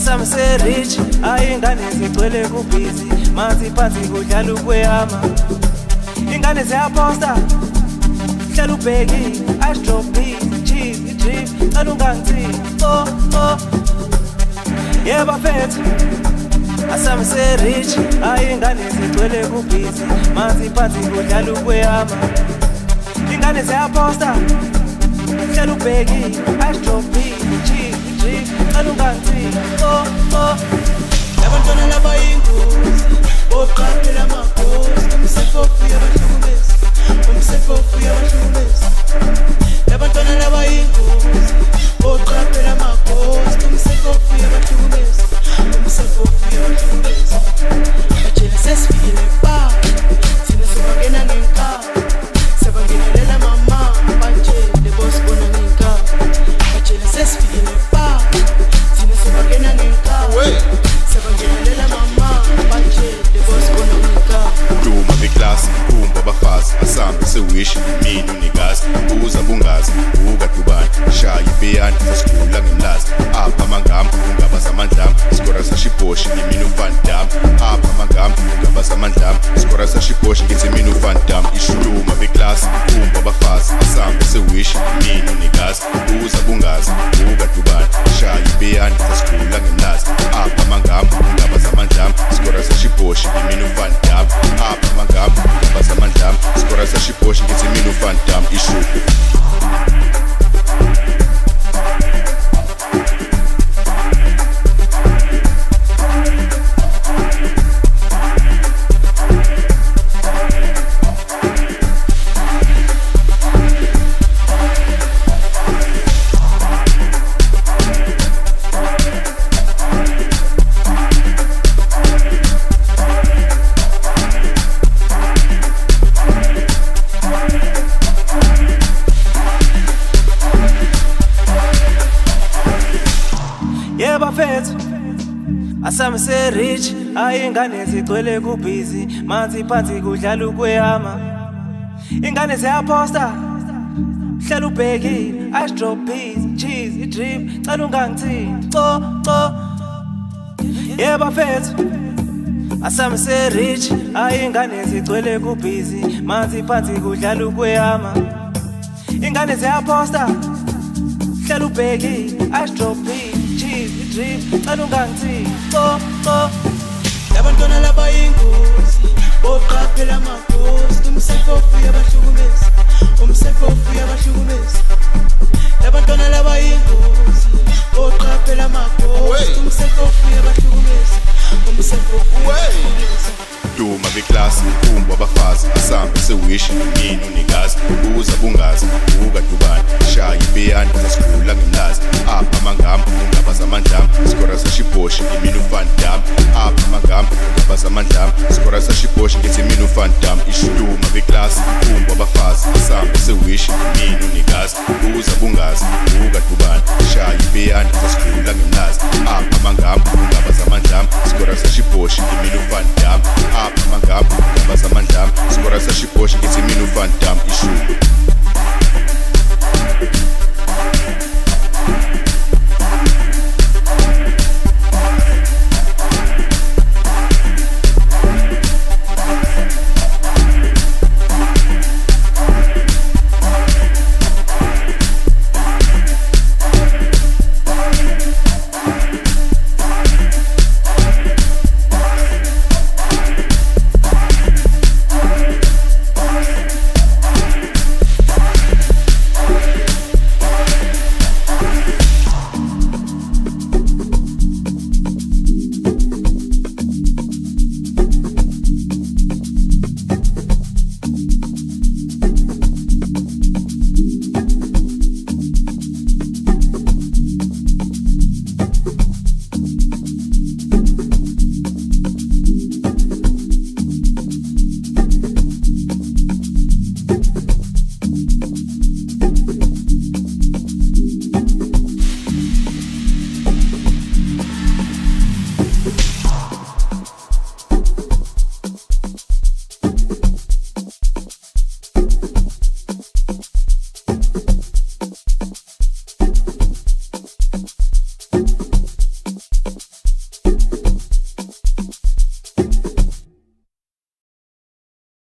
asami se-rich, ayingane zigcwele kubhizi, manzi phansi kudlala ukweyama. Ingane ziyaposta, hlala ubheki, ice drop beat, cheese, i-drip, cala ungangithini, oh, oh. Yeba fethu, asami se-rich, ayingane zigcwele kubhizi, manzi phansi kudlala ukweyama. Ingane ziyaposta, hlala ubheki, ice drop beat, cheese, i-drip, cala ungangithini, oh, oh. Labantwana laba yingozi, oqaphela amakhosi, umsefofu uyabahlukumeza, umsefofu uyabahlukumeza. Labantwana laba yingozi, oqaphela amakhosi, umsefofu uyabahlukumeza, umsefofu uyabahlukumeza. Batshela sesifikile ba, thina sobangena ngenkaba, sabangenelela mama, batshele bosibona ngenkaba. Batshela sesifikile ba, thina sobangena ngenkaba. Sabangenelela mama, batshele bosibona ngenkaba. Duma beklasi, kumba bafazi, asambe sewishi, mina unikazi, buza bungazi, buka dubani, shaya ibheyani, sasikula ngemlazi, apha amangama, ungaba zamandlama, skora sashiboshi, imina ufandama, apha amangama, ungaba zamandlama, skora sashiboshi, ngithi mina ufandama, ishuluma beklasi, kumba bafazi, asambe sewishi, mina unikazi, buza bungazi, buka dubani, shaya ibheyani, sasikula ngemlazi, apha amangama, ungaba zamandlama, skora sashiboshi, imina ufandama, apha amangama, ungaba zamandlama, skora sashiboshi, ngithi mina ufandama, ishuluma. Yeba fethu, asami se-rich, ayingane zigcwele kubhizi, manzi phansi kudlala ukweyama. Ingane ziyaposta, hlala ubheki, ice drop beat, cheese, i-drip, cala ungangithini, co, co. Yeba fethu, asami se-rich, ayingane zigcwele kubhizi, manzi phansi kudlala ukweyama. Ingane ziyaposta, hlala ubheki, ice drop beat, i-drip, cala ungangithini, co, co. Labantwana laba yingozi, oqaphela amakhosi, umsefofu uyabahlukumeza, umsefofu uyabahlukumeza. Labantwana laba yingozi, oqaphela amakhosi, umsefofu uyabahlukumeza, umsefofu uyabahlukumeza. Duma beklasi, kumba bafazi, asambe sewishi, mina unikazi, buza bungazi, buka dubani, shaya ibheyani, sasikula ngemlazi, apha amangama, ungaba zamandlama, skora sashiboshi, imina ufandama, apha amangama, ungaba zamandlama, skora sashiboshi, ngithi mina ufandama, ishuluma beklasi, kumba bafazi, asambe sewishi, mina unikazi, buza bungazi, buka dubani, shaya ibheyani, sasikula ngemlazi, apha amangama, ungaba zamandlama, skora sashiboshi, imina ufandama.